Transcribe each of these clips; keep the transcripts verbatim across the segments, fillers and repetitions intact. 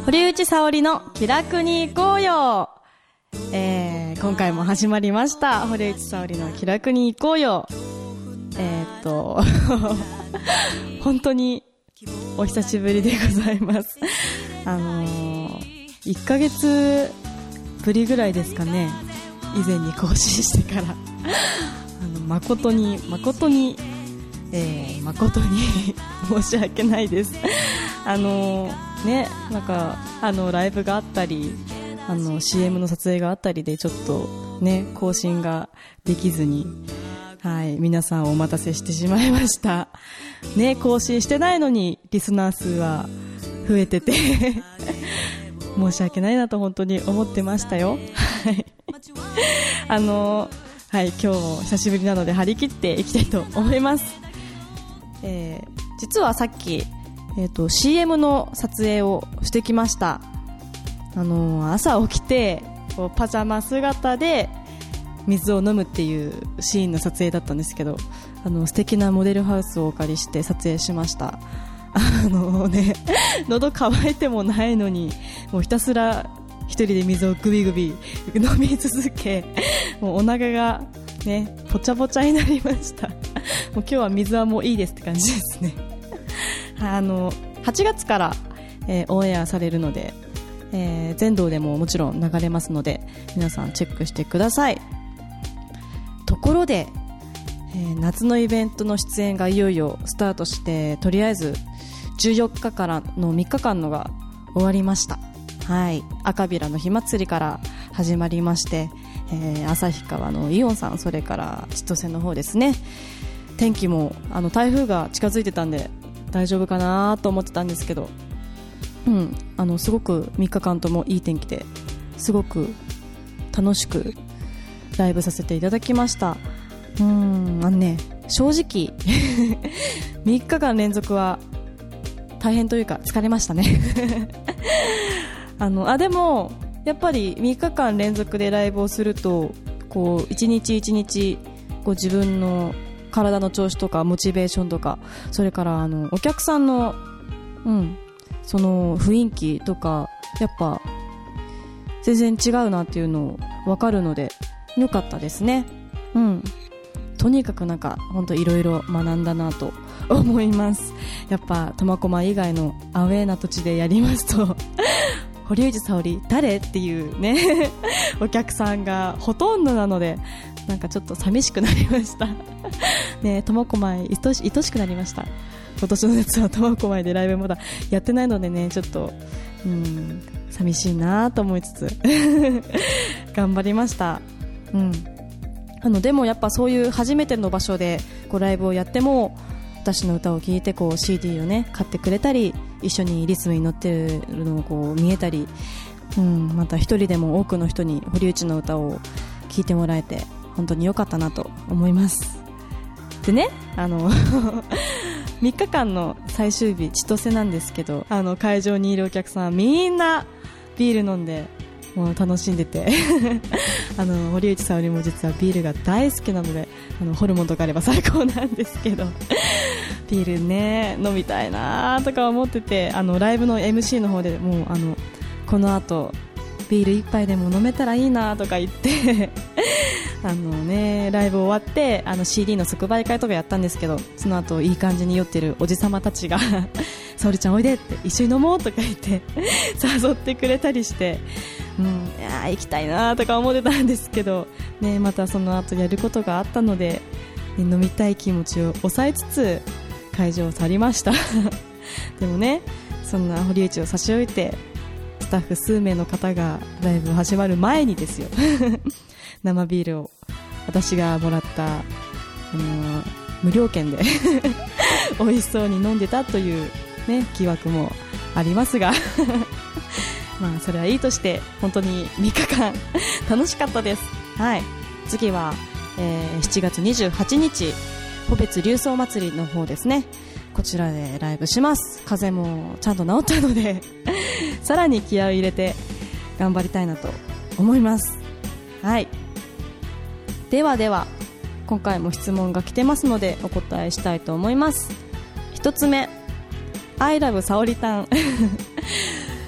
堀内沙織の気楽に行こうよ、えー、今回も始まりました堀内沙織の気楽に行こうよ。えー、っと本当にお久しぶりでございます。あのー、いっかげつぶりぐらいですかね、以前に更新してからあの誠に誠に、えー、誠に申し訳ないです。あのーね、なんかあのライブがあったりあの シーエム の撮影があったりでちょっとね更新ができずに、はい、皆さんお待たせしてしまいましたね。更新してないのにリスナー数は増えてて申し訳ないなと本当に思ってましたよ。はいあのはい、今日も久しぶりなので張り切っていきたいと思います。えー、実はさっきえーと、シーエム の撮影をしてきました。あのー、朝起きてこうパジャマ姿で水を飲むっていうシーンの撮影だったんですけど、あの素敵なモデルハウスをお借りして撮影しました。あのー、ね喉乾いてもないのにもうひたすら一人で水をグビグビ飲み続け、もうお腹がねぽちゃぽちゃになりました。もう今日は水はもういいですって感じですね。あのはちがつから、えー、オンエアされるので、えー、全道でももちろん流れますので皆さんチェックしてください。ところで、えー、夏のイベントの出演がいよいよスタートして、とりあえずじゅうよっかからのみっかかんのが終わりました。はい、赤びらの火祭りから始まりまして、えー、旭川のイオンさん、それから千歳の方ですね。天気もあの台風が近づいてたんで大丈夫かなと思ってたんですけど、うん、あのすごくみっかかんともいい天気ですごく楽しくライブさせていただきました。うーん、あのね、正直みっかかん連続は大変というか疲れましたねあのあでもやっぱりみっかかん連続でライブをするとこう一日一日こう自分の体の調子とかモチベーションとか、それからあのお客さんの、うん、その雰囲気とかやっぱ全然違うなっていうのを分かるので良かったですね。うん、とにかくなんか本当いろいろ学んだなと思います。やっぱ苫小牧以外のアウェーな土地でやりますと堀内沙織誰っていうねお客さんがほとんどなので、なんかちょっと寂しくなりましたね。苫小牧愛し、愛しくなりました。今年の夏は苫小牧でライブまだやってないのでね、ちょっとうん寂しいなと思いつつ頑張りました。うん、あのでもやっぱそういう初めての場所でこうライブをやっても私の歌を聴いてこう シーディー をね買ってくれたり、一緒にリズムに乗ってるのをこう見えたり、うん、また一人でも多くの人に堀内の歌を聴いてもらえて本当に良かったなと思います。でね、あのみっかかんの最終日千歳なんですけど、あの会場にいるお客さんみんなビール飲んでもう楽しんでてあの堀内沙織も実はビールが大好きなので、あのホルモンとかあれば最高なんですけどビールね飲みたいなとか思ってて、あのライブの エムシー の方でもうあのこの後ビール一杯でも飲めたらいいなとか言ってあのね、ライブ終わってあの シーディー の即売会とかやったんですけど、その後いい感じに酔ってるおじさまたちが沙織ちゃんおいでって一緒に飲もうとか言って誘ってくれたりして、うん、いや行きたいなとか思ってたんですけど、ね、またその後やることがあったので、ね、飲みたい気持ちを抑えつつ会場を去りましたでもね、そんな堀内を差し置いてスタッフ数名の方がライブ始まる前にですよ生ビールを私がもらった、あのー、無料券で美味しそうに飲んでたという、ね、疑惑もありますがまあそれはいいとして、本当にみっかかん楽しかったです。はい、次は、えー、しちがつにじゅうはちにち穂別龍奏祭りの方ですね。こちらでライブします。風邪もちゃんと治ったのでさらに気合を入れて頑張りたいなと思います。はい、ではでは今回も質問が来てますのでお答えしたいと思います。一つ目、I love 沙織たん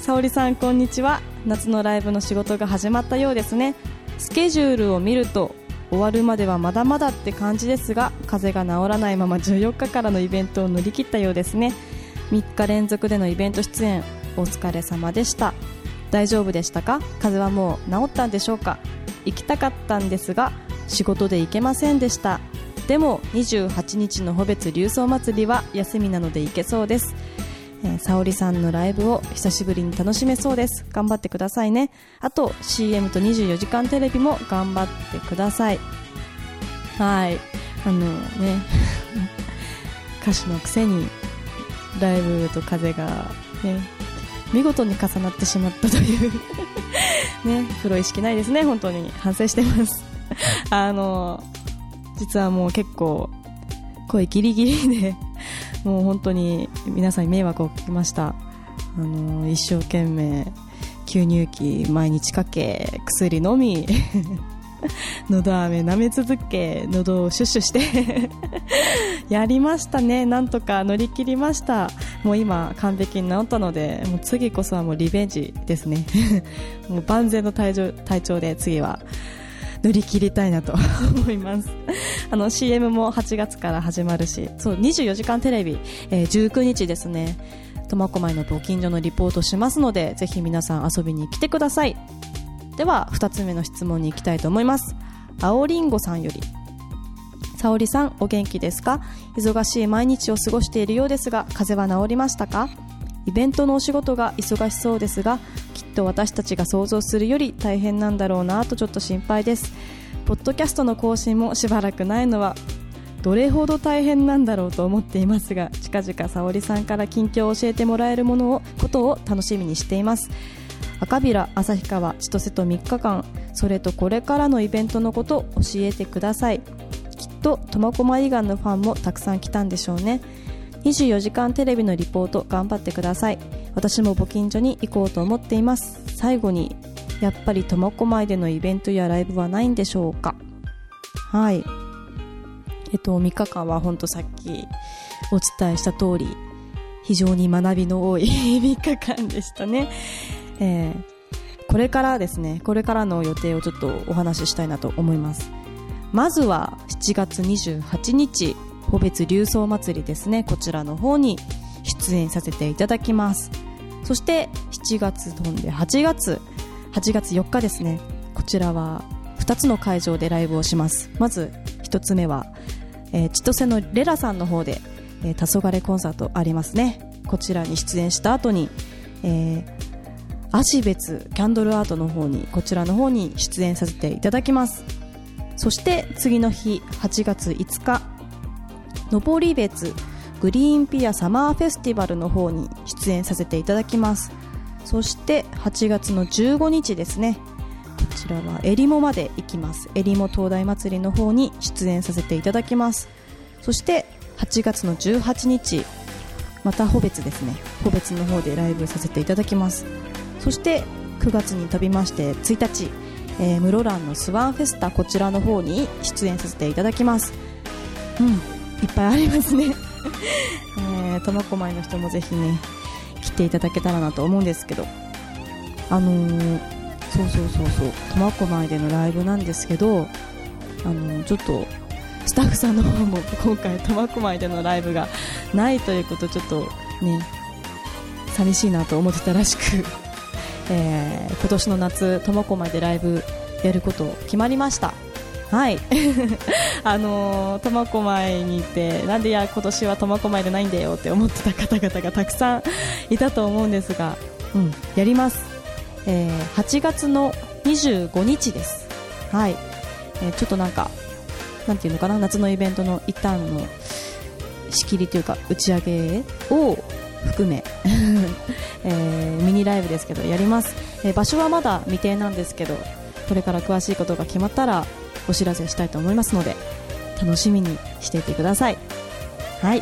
沙織さんこんにちは。夏のライブの仕事が始まったようですね。スケジュールを見ると終わるまではまだまだって感じですが、風邪が治らないままじゅうよっかからのイベントを乗り切ったようですね。みっか連続でのイベント出演お疲れ様でした。大丈夫でしたか？風邪はもう治ったんでしょうか？行きたかったんですが仕事で行けませんでした。でもにじゅうはちにちの穂別龍奏祭りは休みなので行けそうです。えー、沙織さんのライブを久しぶりに楽しめそうです。頑張ってくださいね。あと シーエム とにじゅうよじかんテレビも頑張ってください。はい、あのね歌手のくせにライブと風がね見事に重なってしまったというね、プロ意識ないですね。本当に反省してますあの実はもう結構声ギリギリでもう本当に皆さんに迷惑をかけました。あの一生懸命吸入器毎日かけ薬飲み喉飴舐め続け喉をシュッシュしてやりましたね。なんとか乗り切りました。もう今完璧に治ったので、もう次こそはもうリベンジですねもう万全の体調、体調で次は乗り切りたいなと思います。あの シーエム もはちがつから始まるし、そうにじゅうよじかんテレビ、えー、じゅうくにちですね、苫小牧のご近所のリポートしますので、ぜひ皆さん遊びに来てください。ではふたつめの質問に行きたいと思います。青りんごさんより、沙織さんお元気ですか？忙しい毎日を過ごしているようですが、風邪は治りましたか？イベントのお仕事が忙しそうですが、きっと私たちが想像するより大変なんだろうなとちょっと心配です。ポッドキャストの更新もしばらくないのはどれほど大変なんだろうと思っていますが、近々沙織さんから近況を教えてもらえるものをことを楽しみにしています。赤平、旭川、千歳とみっかかん、それとこれからのイベントのことを教えてください。きっと苫小牧以外のファンもたくさん来たんでしょうね。にじゅうよじかんテレビのリポート頑張ってください。私もご近所に行こうと思っています。最後に、やっぱり苫小牧でのイベントやライブはないんでしょうか？はい、えっとみっかかんは本当さっきお伝えした通り非常に学びの多いみっかかんでしたね。えー、これからですね、これからの予定をちょっとお話ししたいなと思います。まずはしちがつにじゅうはちにち穂別龍奏祭りですね、こちらの方に出演させていただきます。そしてしちがつ飛んではちがつはちがつよっかですね、こちらはふたつの会場でライブをします。まずひとつめは、えー、千歳のレラさんの方で、えー、黄昏コンサートありますね。こちらに出演した後に、えー芦別キャンドルアートの方にこちらの方に出演させていただきます。そして次の日はちがついつか、登別グリーンピアサマーフェスティバルの方に出演させていただきます。そしてはちがつのじゅうごにちですね、こちらはえりもまで行きます。えりも灯台祭りの方に出演させていただきます。そしてはちがつのじゅうはちにち、また穂別ですね、穂別の方でライブさせていただきます。そしてくがつに飛びましてついたち、えー、室蘭のスワンフェスタ、こちらの方に出演させていただきます。うん、いっぱいありますね、えー、苫小牧の人もぜひね来ていただけたらなと思うんですけど、あのー、そうそうそうそう苫小牧でのライブなんですけど、あのー、ちょっとスタッフさんの方も今回苫小牧でのライブがないということ、ちょっとね寂しいなと思ってたらしくえー、今年の夏苫小牧でライブやること決まりました。はいあのー、苫小牧にいてなんでいや今年は苫小牧でないんだよって思ってた方々がたくさんいたと思うんですが、うん、やります。えー、はちがつのにじゅうごにちです。はい、えー、ちょっとなんかなんていうのかな、夏のイベントの一旦の仕切りというか打ち上げを含め、えー、ミニライブですけどやります。えー、場所はまだ未定なんですけど、これから詳しいことが決まったらお知らせしたいと思いますので楽しみにしていてください。はい、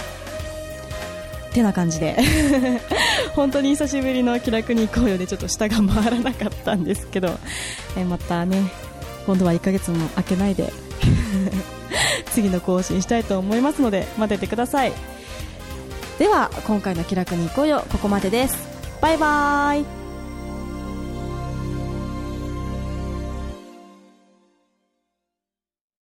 てな感じで本当に久しぶりの気楽に行こうよでちょっと舌が回らなかったんですけど、えー、またね今度はいっかげつも空けないで次の更新したいと思いますので待っててください。では今回の気楽に行こうよここまでです。 バイバーイ。